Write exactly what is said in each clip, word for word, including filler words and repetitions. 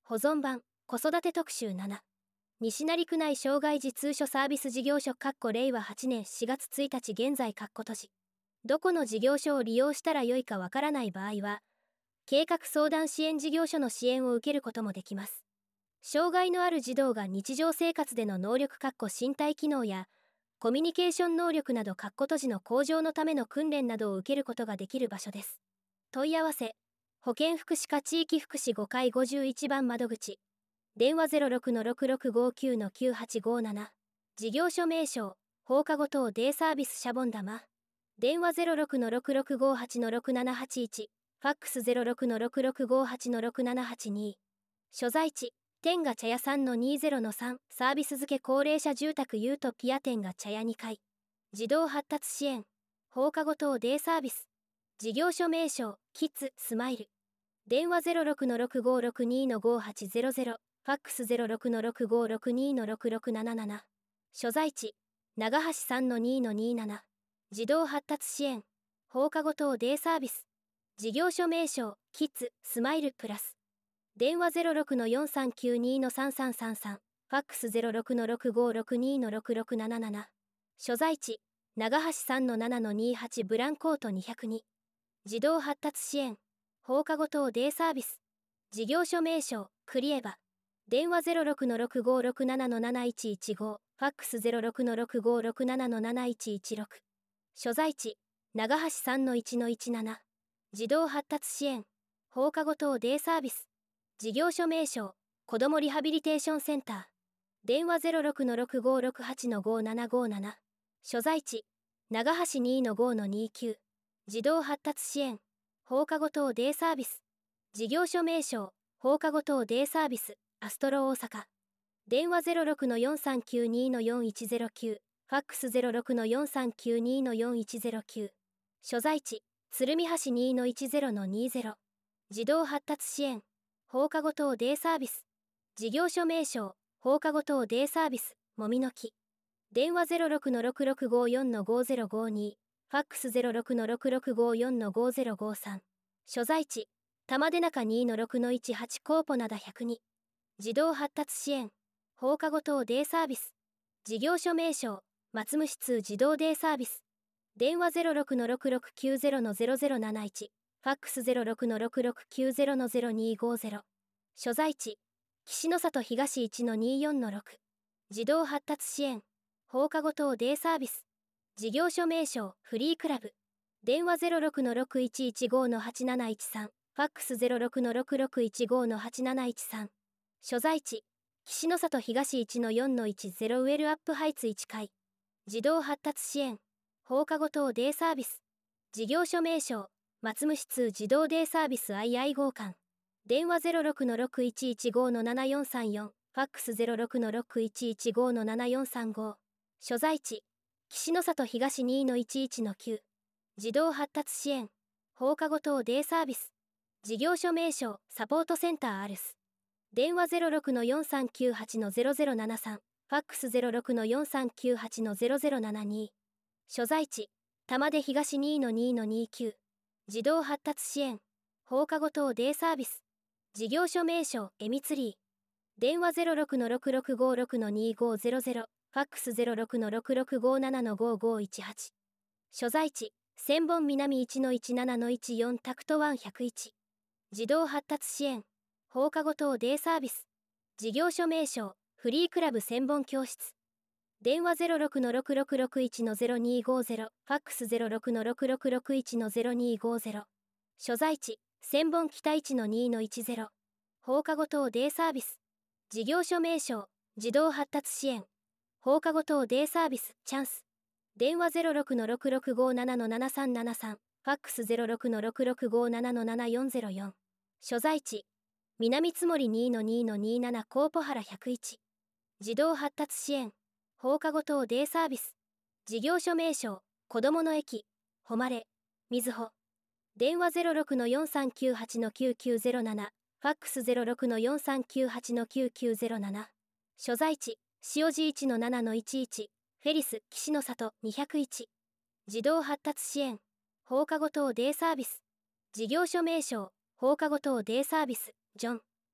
保存版、子育て特集なな。西成区内障害児通所サービス事業所れいわはちねんしがつついたち現在閉じ。どこの事業所を利用したらよいかわからない場合は、計画相談支援事業所の支援を受けることもできます。障害のある児童が日常生活での能力身体機能や、コミュニケーション能力など閉じの向上のための訓練などを受けることができる場所です。問い合わせ、保健福祉課地域福祉ごかいごじゅういちばん窓口。電話 ゼロろくのろくろくごきゅうのきゅうはちごなな。事業所名称、放課後等デイサービスシャボン玉。電話 ゼロろくのろくろくごはちのろくななはちいち。ファックス ゼロろくのろくろくごはちのろくななはちに。所在地、天が茶屋 さんのにじゅうのさん。サービス付け高齢者住宅ユートピア天が茶屋にかい。児童発達支援、放課後等デイサービス。事業所名称、キッズスマイル。電話 ゼロろくのろくごろくにのごはちゼロゼロ。ファックス ゼロろくのろくごろくにのろくろくなななな。所在地、長橋 さんのにのになな。児童発達支援、放課後等デイサービス。事業所名称、キッズスマイルプラス。電話 ゼロろくのよんさんきゅうにのさんさんさんさん。ファックス ゼロろくのろくごろくにのろくろくなななな。所在地、長橋 さんのななのにはちブランコートにひゃくに。児童発達支援、放課後等デイサービス。事業所名称、クリエバ。電話 ゼロろくのろくごろくななのなないちいちご。ファックス ゼロろくのろくごろくななのなないちいちろく。所在地、長橋 さんのいちのいちなな。児童発達支援、放課後等デイサービス。事業所名称、子どもリハビリテーションセンター。電話 ゼロろくのろくごろくはちのごななごなな。所在地、長橋 にのごのにきゅう。児童発達支援、放課後等デイサービス。事業所名称、放課後等デイサービス、アストロ大阪。電話 ゼロろくのよんさんきゅうにのよんいちゼロきゅう。ファックス ゼロろくのよんさんきゅうにのよんいちゼロきゅう。所在地、鶴見橋 にのいちゼロのにじゅう。児童発達支援、放課後等デイサービス。事業所名称、放課後等デイサービス、もみの木。電話 ゼロろくのろくろくごよんのごゼロごに。ファックス ゼロろくのろくろくごよんのごゼロごさん。所在地、玉出中 にのろくのいちはちコーポ灘ひゃくに。児童発達支援、放課後等デイサービス。事業所名称、松虫通児童デイサービス。電話 ゼロろくのろくろくきゅうゼロのゼロゼロなないち。ファックス ゼロろくのろくろくきゅうゼロのゼロにごゼロ。所在地、岸の里東 いちのによんのろく。児童発達支援、放課後等デイサービス。事業所名称、フリークラブ。電話 ゼロろくのろくいちいちごのはちなないちさん。ファックス ゼロろくのろくろくいちごのはちなないちさん。所在地、岸の里東 いちのよんのいちゼロウェルアップハイツいちかい。児童発達支援、放課後等デイサービス。事業所名称、松虫通児童デイサービス アイアイ 号館。電話 ゼロろくのろくいちいちごのななよんさんよん。ファックス ゼロろくのろくいちいちごのななよんさんご。所在地、岸の里東 にのいちいちのきゅう。児童発達支援、放課後等デイサービス。事業所名称、サポートセンターアルス。電話 ゼロろくのよんさんきゅうはちのゼロゼロななさん。ファックス ゼロろくのよんさんきゅうはちのゼロゼロななに。所在地、玉出東 にのにのにきゅう。児童発達支援、放課後等デイサービス。事業所名称、エミツリー。電話 ゼロろくのろくろくごろくのにごゼロゼロ。ファックス ゼロろくのろくろくごななのごごいちはち。所在地、千本南 いちのいちななのいちよんタクトワンいちいち。児童発達支援、放課後等デイサービス。事業所名称、フリークラブ千本教室。電話 ゼロろくのろくろくろくいちのゼロにごゼロ。ファックス ゼロろくのろくろくろくいちのゼロにごゼロ。所在地、千本北 いちのにのいちゼロ。放課後等デイサービス。事業所名称、児童発達支援、放課後等デイサービス、チャンス。電話 ゼロろくのろくろくごななのななさんななさん。ファックス ゼロろくのろくろくごななのななよんゼロよん。所在地、南つ森 にのにのにななコーポ原ひゃくいち。児童発達支援、放課後等デイサービス。事業所名称、子どもの駅、誉れ、みずほ。電話 ゼロろくのよんさんきゅうはちのきゅうきゅうゼロなな。ファックス ゼロろくのよんさんきゅうはちのきゅうきゅうゼロなな。所在地、塩路 いちのななのいちいち。フェリス、岸の里にひゃくいち。児童発達支援、放課後等デイサービス。事業所名称、放課後等デイサービス、ジョン。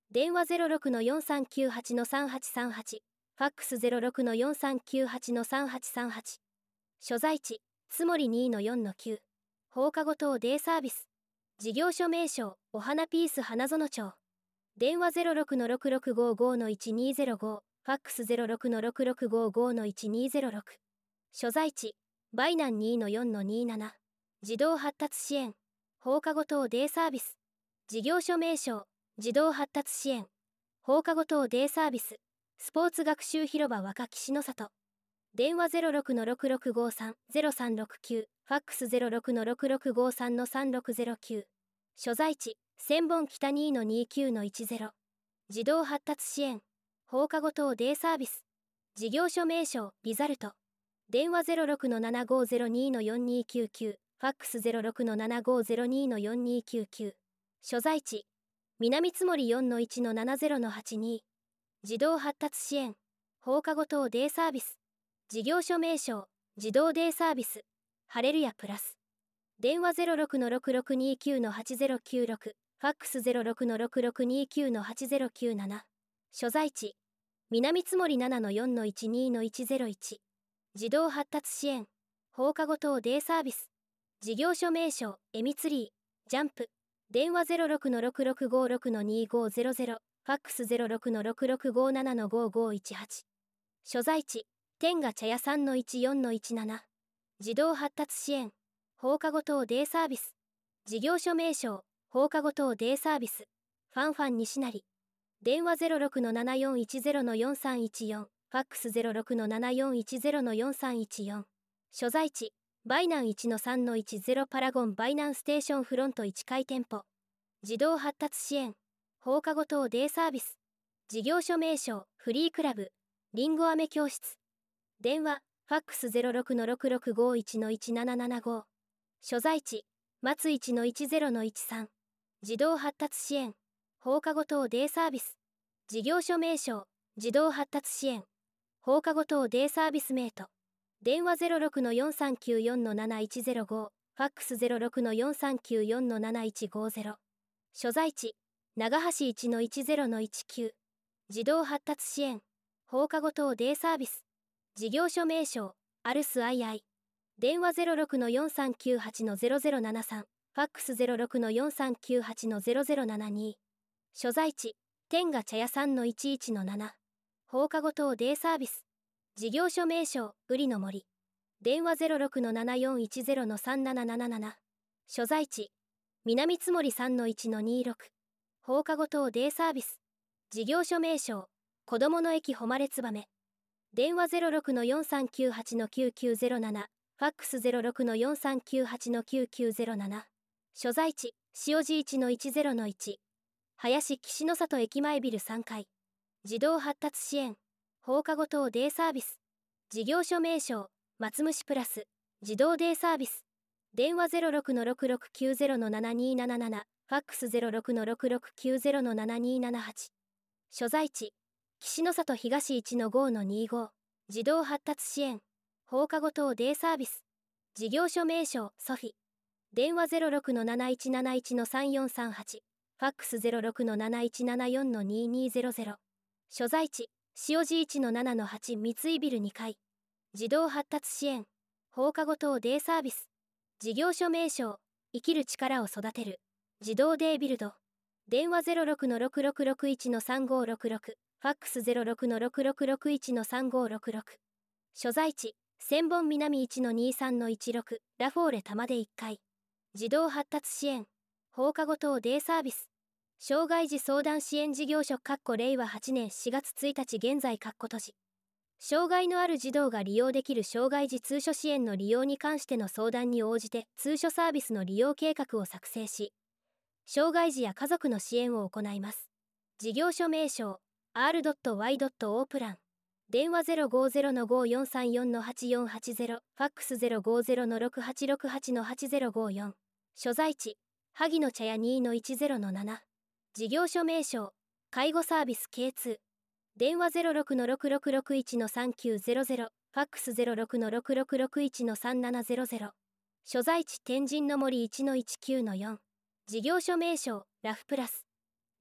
電話 ゼロろくのよんさんきゅうはちのさんはちさんはち、ファックス ゼロろくのよんさんきゅうはちのさんはちさんはち。所在地、津森 にのよんのきゅう。放課後等デイサービス。事業所名称、お花ピース花園町。電話 ゼロろくのろくろくごごのいちにゼロご、ファックス ゼロろくのろくろくごごのいちにゼロろく。所在地、バイナン にのよんのになな。児童発達支援、放課後等デイサービス。事業所名称、児童発達支援、放課後等デイサービス。スポーツ学習広場若岸の里。電話 ゼロろくのろくろくごさんゼロさんろくきゅう、ファックス ゼロろくのろくろくごさんのさんろくゼロきゅう。所在地、千本北 にのにきゅうのいちゼロ。児童発達支援、放課後等デイサービス。事業所名称、リザルト。電話 ゼロろくのななごゼロにのよんにきゅうきゅう、ファックス ゼロろくのななごゼロにのよんにきゅうきゅう。所在地、南津森 よんのいちのななゼロのはちに。児童発達支援、放課後等デイサービス。事業所名称、児童デイサービス。ハレルヤプラス。電話 ゼロろくのろくろくにきゅうのはちゼロきゅうろく、ファックス ゼロろくのろくろくにきゅうのはちゼロきゅうなな。所在地、南津森 ななのよんのいちにのいちゼロいち。児童発達支援、放課後等デイサービス。事業所名称、エミツリー、ジャンプ。電話 ゼロろくのろくろくごろくのにごゼロゼロ、ファックス ゼロろくのろくろくごななのごごいちはち。所在地、天下茶屋 さんのいちよんのいちなな。児童発達支援、放課後等デイサービス。事業所名称、放課後等デイサービス。ファンファン西成。電話 ゼロろくのななよんいちゼロのよんさんいちよん、ファックス ゼロろくのななよんいちゼロのよんさんいちよん。所在地、バイナン いちのさんのいちゼロパラゴンバイナンステーションフロントいっかい店舗。児童発達支援、放課後等デイサービス。事業所名称、フリークラブ、リンゴ飴教室。電話、ファックス ゼロろくのろくろくごいちのいちななななご。所在地、松 いちのいちゼロのいちさん。児童発達支援、放課後等デイサービス。事業所名称、児童発達支援、放課後等デイサービスメイト。電話 ゼロろくのよんさんきゅうよんのなないちゼロご、ファックス ゼロろくのよんさんきゅうよんのなないちごゼロ。所在地、長橋 いちのいちゼロのいちきゅう。児童発達支援、放課後等デイサービス。事業所名称、アルス アイアイ。電話 ゼロろくのよんさんきゅうはちのゼロゼロななさん、ファックス ゼロろくのよんさんきゅうはちのゼロゼロななに。所在地、天下茶屋 さんのいちいちのなな。放課後等デイサービス。事業所名称、ウリの森。電話 ゼロろくのななよんいちゼロのさんなななななな。所在地、南津森 さんのいちのにろく。放課後等デイサービス。事業所名称、子どもの駅誉れつばめ。電話 ゼロろくのよんさんきゅうはちのきゅうきゅうゼロなな、ファックス ゼロろくのよんさんきゅうはちのきゅうきゅうゼロなな。所在地、塩路 いちのいちゼロのいち。林岸の里駅前ビルさんかい。児童発達支援、放課後等デイサービス。事業所名称、松虫プラス、児童デイサービス。電話 ゼロろくのろくろくきゅうゼロのななになななな、ファックス ゼロろくのろくろくきゅうゼロのななにななはち。所在地、岸の里東 いちのごのにご。児童発達支援、放課後等デイサービス。事業所名称、ソフィ。電話 ゼロろくのなないちなないちのさんよんさんはち、ファックス ゼロろくのなないちななよんのににゼロゼロ。所在地、塩路 いちのななのはち 三井ビルにかい。児童発達支援、放課後等デイサービス。事業所名称、生きる力を育てる、児童デイビルド。電話 ゼロろくのろくろくろくいちのさんごろくろく、ファックス ゼロろくのろくろくろくいちのさんごろくろく。所在地、千本南 いちのにさんのいちろく、ラフォーレ玉出いっかい。児童発達支援、放課後等デイサービス。障害児相談支援事業所れいわはちねんしがつついたち現在閉じ。障害のある児童が利用できる障害児通所支援の利用に関しての相談に応じて通所サービスの利用計画を作成し、障害児や家族の支援を行います。事業所名称、アールワイ オープラン。電話 ゼロごゼロのごよんさんよんのはちよんはちゼロ、ファックス ゼロごゼロのろくはちろくはちのはちゼロごよん。所在地、萩の茶屋 にのいちゼロのなな。事業所名称、介護サービス ケーツー。電話 ゼロろくのろくろくろくいちのさんきゅうゼロゼロ、ファックス ゼロろくのろくろくろくいちのさんななゼロゼロ。所在地天神の森 いちのいちきゅうのよん。事業所名称、ラフプラス。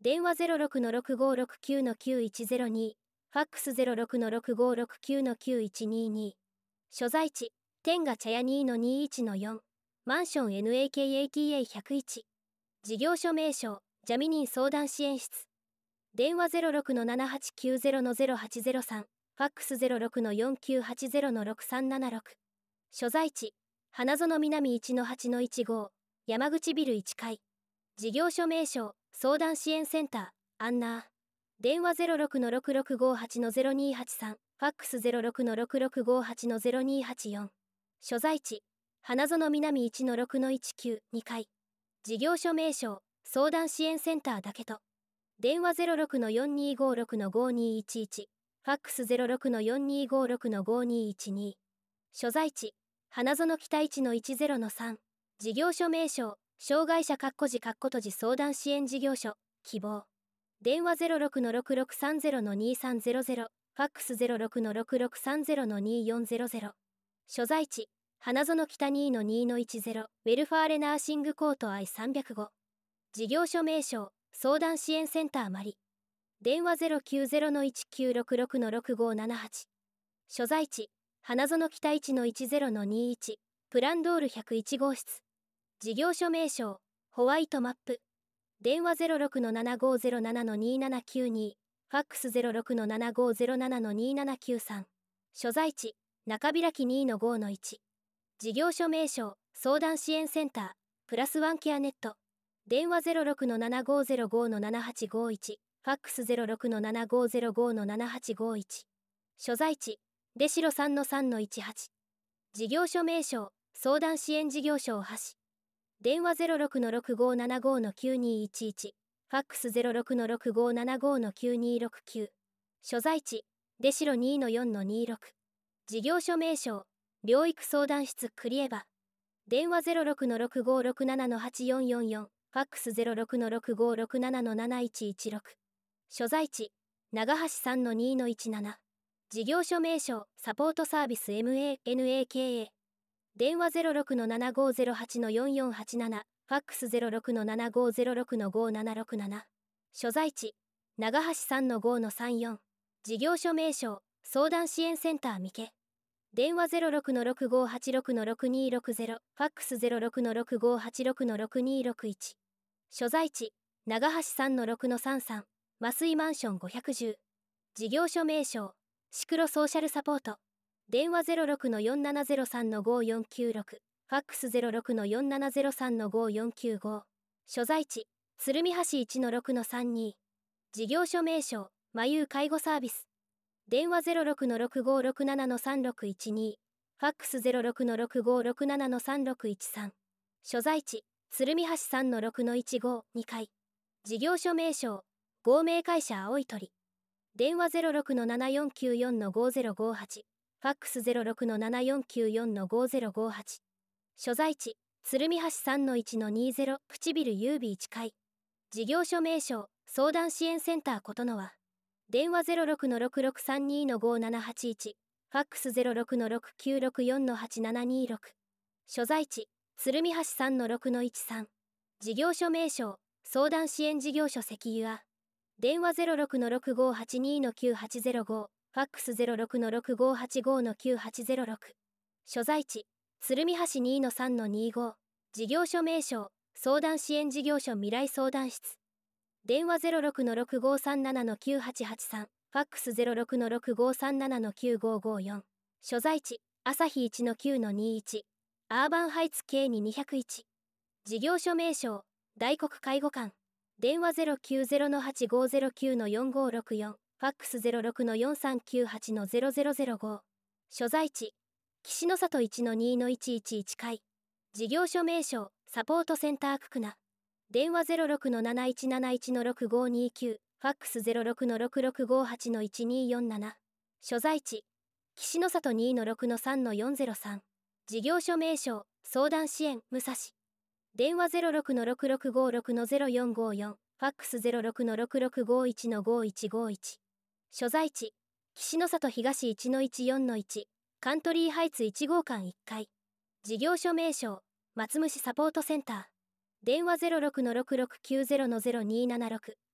電話 ゼロろくのろくごろくきゅうのきゅういちゼロに、ファックス ゼロろくのろくごろくきゅうのきゅういちにに。所在地、天下茶屋 にのにいちのよん、マンション エヌエーケーエーティーエーひゃくいち。事業所名称、ジャミニー相談支援室。電話 ゼロろくのななはちきゅうゼロのゼロはちゼロさん、ファックス ゼロろくのよんきゅうはちゼロのろくさんななろく。所在地、花園南 いちのはちのいちご、山口ビルいっかい。事業所名称、相談支援センター、アンナー。電話 ゼロろくのろくろくごはちのゼロにはちさん、ファックス ゼロろくのろくろくごはちのゼロにはちよん。所在地、花園南 いちのろくのいちきゅう、にかい。事業所名称、相談支援センターだけと。電話 ゼロろくのよんにごろくのごにいちいち、ファックス ゼロろくのよんにごろくのごにいちに。所在地、花園北 いちのいちゼロのさん。事業所名称、障害者括弧字括弧閉じ相談支援事業所、希望。電話 ゼロろくのろくろくさんゼロのにさんゼロゼロ、ファックス ゼロろくのろくろくさんゼロのによんゼロゼロ。所在地、花園北 にのにのいちゼロ、ウェルファーレナーシングコート アイさんぜろご。事業所名称、相談支援センターマリ。電話 ゼロきゅうゼロのいちきゅうろくろくのろくごななはち。所在地、花園北 いちのいちゼロのにいち、プランドールひゃくいち号室。事業所名称、ホワイトマップ。電話 ゼロろくのななごゼロななのにななきゅうに、ファックス ゼロろくのななごゼロななのにななきゅうさん。所在地、中開き にのごのいち。事業所名称、相談支援センター、プラスワンケアネット。電話 ゼロろくのななごゼロごのななはちごいち、ファックス ゼロろくのななごゼロごのななはちごいち。所在地、出代 さんのさんのいちはち。事業所名称、相談支援事業所大橋。電話 ゼロろくのろくごななごのきゅうにいちいち、ファックス ゼロろくのろくごななごのきゅうにろくきゅう。所在地、出代 にのよんのにろく。事業所名称、療育相談室クリエバ。電話 ゼロろくのろくごろくななのはちよんよんよん、ファックス ゼロろくのろくごろくななのなないちいちろく。所在地、長橋 さんのにのいちなな。事業所名称、サポートサービス エムエーエヌエーケーエー。電話 ゼロろくのななごゼロはちのよんよんはちなな、ファックス ゼロろくのななごゼロろくのごななろくなな。所在地、長橋 さんのごのさんよん。事業所名称、相談支援センター三毛。電話 ゼロろくのろくごはちろくのろくにろくゼロ、ファックス ゼロろくのろくごはちろくのろくにろくいち。所在地、長橋 さんのろくのさんさん、増井マンションごひゃくじゅう。事業所名称、シクロソーシャルサポート。電話 ゼロろくのよんななゼロさんのごよんきゅうろく、ファックス ゼロろくのよんななゼロさんのごよんきゅうご。所在地、鶴見橋 いちのろくのさんに。事業所名称、まゆう介護サービス。電話 ゼロろくのろくごろくななのさんろくいちに、ファックス ゼロろくのろくごろくななのさんろくいちさん。所在地、鶴見橋 さんのろくのいちご、にかい。事業所名称、合名会社青い鳥。電話 ゼロろくのななよんきゅうよんのごゼロごはち、ファックス ゼロろくのななよんきゅうよんのごゼロごはち。所在地、鶴見橋 さんのいちのにゼロ、プチビル優美いちかい。事業所名称、相談支援センターことのは。電話 ゼロろくのろくろくさんにのごななはちいち、ファックス ゼロろくのろくきゅうろくよんのはちななにろく。所在地、鶴見橋 さんのろくのいちさん。事業所名称、相談支援事業所石油ア。電話 ゼロろくのろくごはちにのきゅうはちゼロご、ファックス ゼロろくのろくごはちごのきゅうはちゼロろく。所在地、鶴見橋 にのさんのにご。事業所名称、相談支援事業所未来相談室。電話 ゼロろくのろくごさんななのきゅうはちはちさん、ファックス ゼロろくのろくごさんななのきゅうごごよん。所在地、朝日 いちのきゅうのにいち。アーバンハイツ ケーににひゃくいち。事業所名称、大黒介護官。電話 ゼロきゅうゼロのはちごゼロきゅうのよんごろくよん、ファックス ゼロろくのよんさんきゅうはちのゼロゼロゼロご。所在地、岸の里 いちのにのいちいちいちかい。事業所名称、サポートセンター区区名。電話 ゼロろくのなないちなないちのろくごにきゅう、ファックス ゼロろくのろくろくごはちのいちによんなな。所在地、岸の里 にのろくのさんのよんゼロさん。事業所名称、相談支援、武蔵。電話 ゼロろくのろくろくごろくのゼロよんごよん、ファックス ゼロろくのろくろくごいちのごいちごいち。所在地、岸の里東 いちのいちよんのいち、カントリーハイツいち号館いっかい。事業所名称、松虫サポートセンター。電話 ゼロろくのろくろくきゅうゼロのゼロにななろく、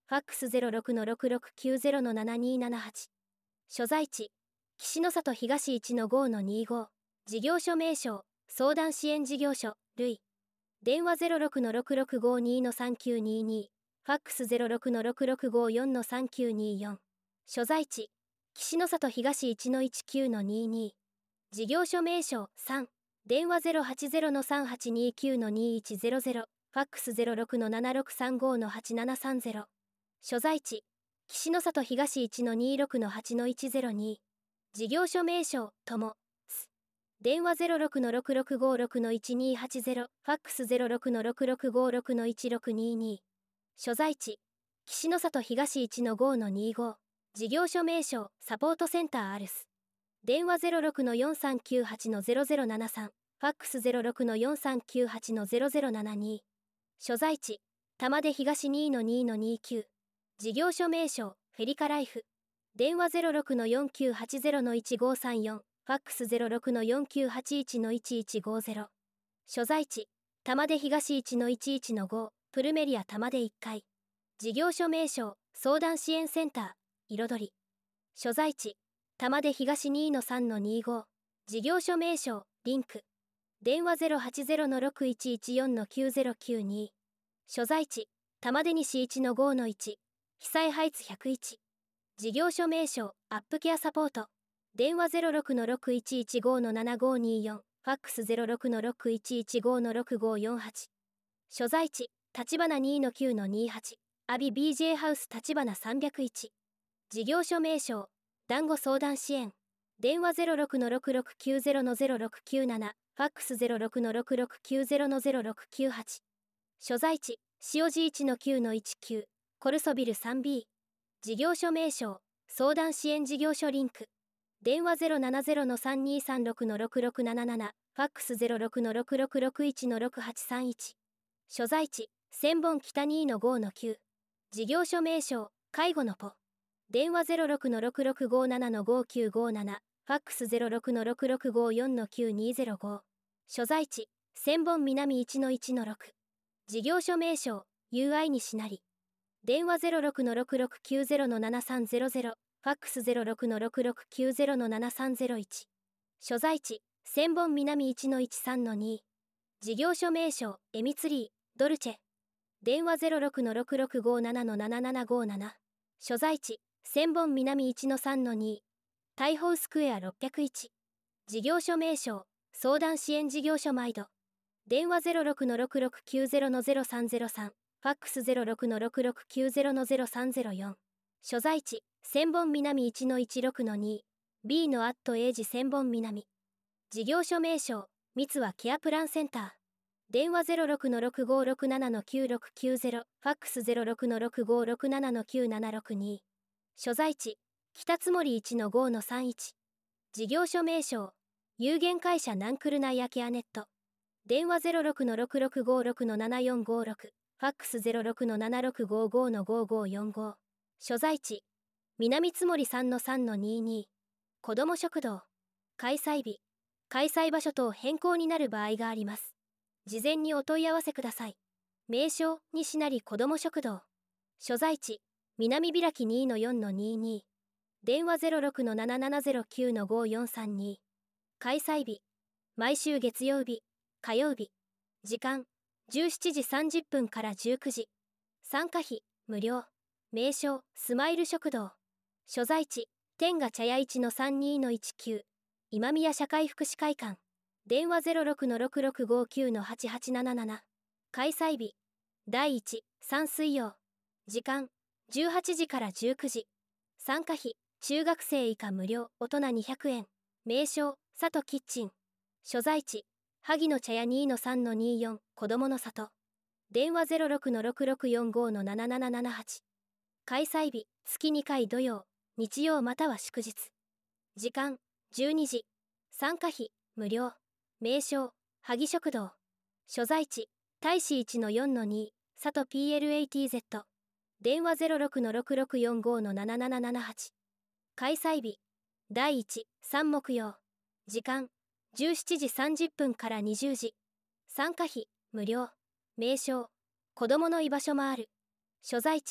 ファックス ゼロろくのろくろくきゅうゼロのななにーななはち。所在地岸の里東 いちのごのにじゅうご。事業所名称相談支援事業所類電話 ゼロろくのろくろくごにーのさんきゅうにーに。ファックス ゼロろくのろくろくごよんのさんきゅうにーよん。所在地岸の里東 いちのいちきゅうのにじゅうに。事業所名称さん。電話 ゼロはちゼロのさんはちにーきゅうのにーいちゼロゼロ。ファックス ゼロろくのななろくさんごのはちななさんゼロ。所在地岸の里東 いちのにじゅうろくのはちのいちゼロに。事業所名称ともす。電話 ゼロろくのろくろくごろくのいちにーはちゼロ。ファックス ゼロろくのろくろくごろくのいちろくにーに。所在地岸の里東 いちのごのにじゅうご。事業所名称サポートセンターアルス。電話 ゼロろくのよんさんきゅうはちのゼロゼロななさん。ファックス ゼロろくのよんさんきゅうはちのゼロゼロななに。所在地玉出東 にのにのにきゅう。事業所名称フェリカライフ。電話 ゼロろくのよんきゅうはちゼロのいちごさんよん。ファックス ゼロろくのよんきゅうはちいちのいちいちごゼロ。所在地玉出東 いちのいちいちのご。プルメリア玉出いっかい。事業所名称相談支援センター彩り。所在地玉出東 にのさんのにじゅうご。事業所名称リンク。電話 ゼロはちゼロのろくいちいちよんのきゅうゼロきゅうに。所在地玉出西 いちのごのいち。被災ハイツひゃくいち。事業所名称アップケアサポート。電話 ゼロろくのろくいちいちごのななごにーよん。ファックス ゼロろくのろくいちいちごのろくごよんはち。所在地立花 にのきゅうのにじゅうはち。アビ ビージェー ハウス立花さんびゃくいち。事業所名称団子相談支援。電話 ゼロろくのろくろくきゅうゼロのゼロろくきゅうなな。ファックス ゼロろくのろくろくきゅうゼロのゼロろくきゅうはち。所在地塩路 いちのきゅうのいちきゅう。コルソビル スリービー。事業所名称相談支援事業所リンク。電話 ゼロななゼロのさんにーさんろくのろくろくなななな。ファックス ゼロろくのろくろくろくいちのろくはちさんいち。所在地千本北 にのごのきゅう。事業所名称介護のポ。電話 ゼロろくのろくろくごななのごきゅうごなな。ファックス ゼロろくのろくろくごよんのきゅうにーゼロご。所在地千本南 いちのいちのろく。事業所名称 ユーアイ 西成。電話 ゼロろくのろくろくきゅうゼロのななさんゼロゼロ。ファックス ゼロろくのろくろくきゅうゼロのななさんゼロいち。所在地千本南 いちのいちさんのに。事業所名称エミツリードルチェ。電話 ゼロろくのろくろくごななのななななごなな。所在地千本南 いちのさんのに。大宝スクエアろっぴゃくいち。事業所名称相談支援事業所マイド。電話 ゼロろくのろくろくきゅうゼロのゼロさんゼロさん。ファックス ゼロろくのろくろくきゅうゼロのゼロさんゼロよん。所在地千本南 いちのいちろくのに。B のアットエイジ千本南。事業所名称三つはケアプランセンター。電話 ゼロろくのろくごろくななのきゅうろくきゅうゼロ。ファックス ゼロろくのろくごろくななのきゅうななろくに。所在地北津森 いちのごのさんいち。事業所名称有限会社ナンクルナイアケアネット。電話 ゼロろくのろくろくごろくのななよんごろく。ファックス ゼロろくのななろくごごのごごよんご。所在地南津森 さんのさんのにじゅうに。子ども食堂。開催日開催場所等変更になる場合があります。事前にお問い合わせください。名称西成子ども食堂。所在地南開き にのよんのにじゅうに。電話 ゼロろくのななななゼロきゅうのごよんさんに。開催日毎週月曜日火曜日。時間じゅうしちじさんじゅっぷんからじゅうくじ。参加費無料。名称スマイル食堂。所在地天下茶屋 いちのさんにのいちきゅう。今宮社会福祉会館。電話 ゼロろくのろくろくごきゅうのはちはちなななな。開催日だいいち、さん水曜。時間じゅうはちじからじゅうくじ。参加費中学生以下無料大人にひゃくえん。名称里キッチン。所在地萩の茶屋 にのさんのにじゅうよん。子どもの里。電話 ゼロろくのろくろくよんごのななななななはち。開催日月にかい土曜日曜または祝日。時間じゅうにじ。参加費無料。名称萩食堂。所在地大使 いちのよんのに。里 ピーエルエーティーゼット。電話 ゼロろくのろくろくよんごのななななななはち。開催日だいいち、さん木曜。時間じゅうしちじさんじゅっぷんからにじゅうじ。参加費無料。名称子どもの居場所もある。所在地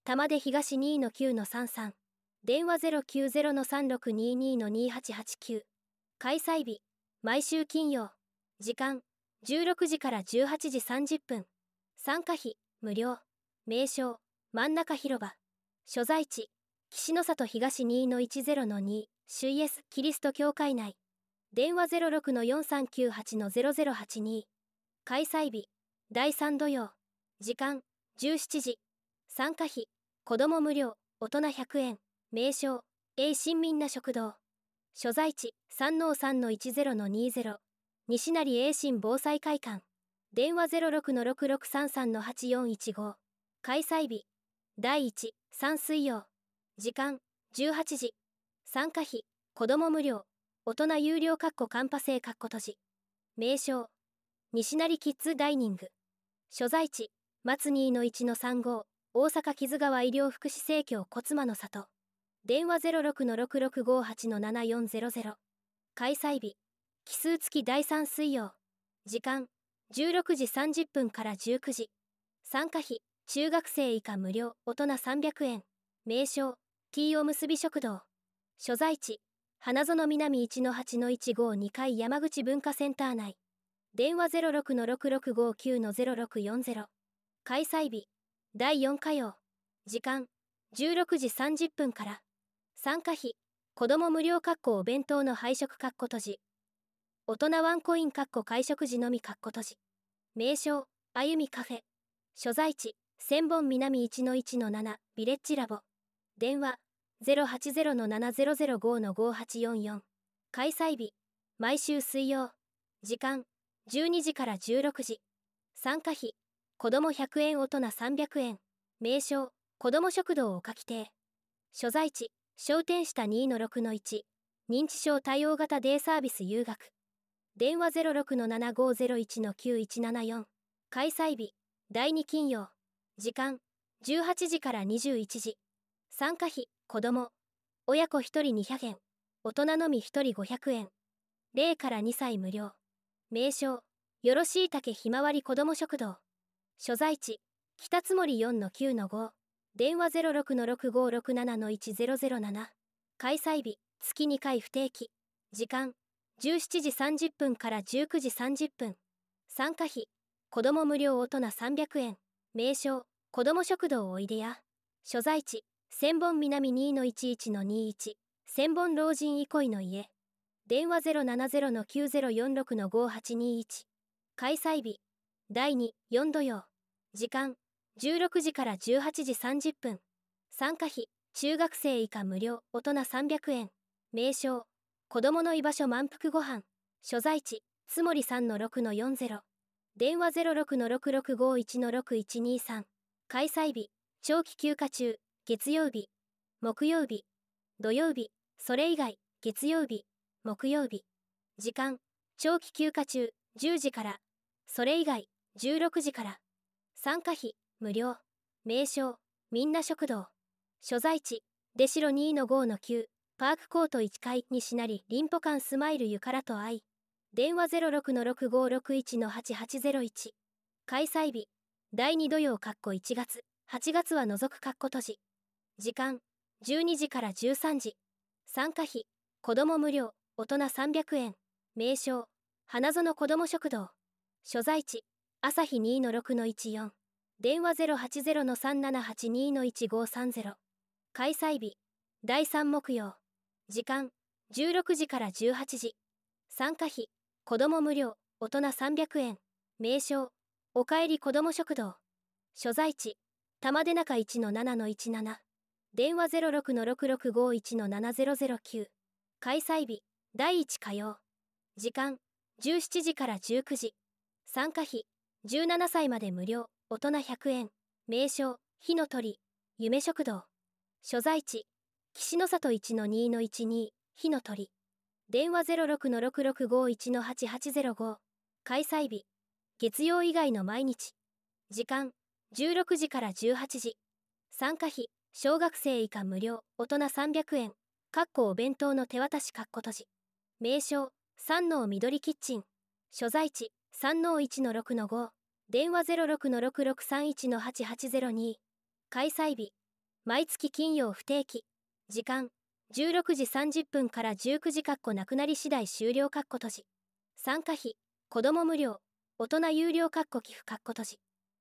玉出東 にのきゅうのさんさん、電話 ゼロきゅうゼロのさんろくににのにはちはちきゅう。開催日毎週金曜。時間じゅうろくじからじゅうはちじさんじゅっぷん。参加費無料。名称真ん中広場。所在地岸の里東 にのいちゼロのに、主イエスキリスト教会内。電話 ゼロろくのよんさんきゅうはちのゼロゼロはちに。開催日だいさん土曜。時間じゅうしちじ。参加費子ども無料、大人ひゃくえん。名称 A 新みんな食堂。所在地さんのさんのいちゼロのにじゅう。西成 A 新防災会館。電話 ゼロろくのろくろくさんさんのはちよんいちご。開催日だいいち、さん水曜。時間じゅうはちじ。参加費子ども無料、大人有料カンパ制閉じ。名称西成キッズダイニング。所在地松 にのいちのさんご、大阪木津川医療福祉生協小妻の里。電話 ゼロろくのろくろくごはちのななよんゼロゼロ。開催日奇数月だいさん水曜。時間じゅうろくじさんじゅっぷんからじゅうくじ。参加費中学生以下無料、大人さんびゃくえん。名称 T おむすび食堂。所在地花園南いちのはちのいちごにかい山口文化センター内。電話 ゼロろくのろくろくごきゅうのゼロろくよんゼロ。開催日だいよん火曜。時間じゅうろくじさんじゅっぷんから。参加費子ども無料お弁当の配食閉じ。大人ワンコイン会食時のみ閉じ。名称あゆみカフェ。所在地千本南いちのいちのななビレッジラボ。電話 ゼロはちゼロのななゼロゼロごのごはちよんよん。開催日毎週水曜。時間じゅうにじからじゅうろくじ。参加費子どもひゃくえん、大人さんびゃくえん。名称子ども食堂岡木邸。所在地商店下 にのろくのいち、認知症対応型デイサービス夕学。電話 ゼロろくのななごゼロいちのきゅういちななよん。開催日だいに金曜。時間じゅうはちじからにじゅういちじ。参加費子ども親子ひとりにひゃくえん、大人のみひとりごひゃくえん。ゼロからにさい無料。名称よろしいたけひまわり子ども食堂。所在地北津森 よんのきゅうのご。電話 ゼロろくのろくごろくななのいちゼロゼロなな。開催日月にかい不定期。時間じゅうしちじさんじゅっぷんからじゅうくじさんじゅっぷん。参加費子ども無料、大人さんびゃくえん。名称子ども食堂おいでや。所在地千本南 にのいちいちのにじゅういち。千本老人憩いの家。電話 ゼロななゼロのきゅうゼロよんろくのごはちにいち。開催日だいに、よん土曜。時間じゅうろくじからじゅうはちじさんじゅっぷん。参加費中学生以下無料、大人さんびゃくえん。名称子どもの居場所満腹ご飯。所在地津森 さんのろくのよんゼロ。電話 ゼロろくのろくろくごいちのろくいちにさん。開催日長期休暇中、月曜日木曜日土曜日。それ以外月曜日木曜日。時間長期休暇中じゅうじから、それ以外じゅうろくじから。参加費無料。名称みんな食堂。所在地出代 にのごのきゅう、パークコートいっかい西成リンポ館スマイルゆからと愛。電話 ゼロろくのろくごろくいちのはちはちゼロいち。開催日だいに土曜いちがつ、はちがつは除く閉じ。時間じゅうにじからじゅうさんじ。参加費子ども無料、大人さんびゃくえん。名称花園子ども食堂。所在地朝日 にのろくのいちよん。電話 ゼロはちゼロのさんななはちにのいちごさんゼロ。開催日だいさん木曜。時間じゅうろくじからじゅうはちじ。参加費子ども無料、大人さんびゃくえん。名称おかえり子ども食堂。所在地玉出中 いちのななのいちなな。電話 ゼロろくのろくろくごいちのななゼロゼロきゅう。開催日だいいち火曜。時間じゅうしちじからじゅうくじ。参加費じゅうななさいまで無料、大人ひゃくえん。名称火の鳥夢食堂。所在地岸の里 いちのにのいちに、火の鳥。電話 ゼロろくのろくろくごいちのはちはちゼロご。開催日月曜以外の毎日。時間じゅうろくじからじゅうはちじ。参加費小学生以下無料、大人さんびゃくえん。お弁当の手渡し閉じ。名称三能緑キッチン。所在地三能 いちのろくのご。電話 ゼロろくのろくろくさんいちのはちはちゼロに。開催日毎月金曜不定期。時間じゅうろくじさんじゅっぷんからじゅうくじなくなり次第終了。参加費子ども無料、大人有料寄付。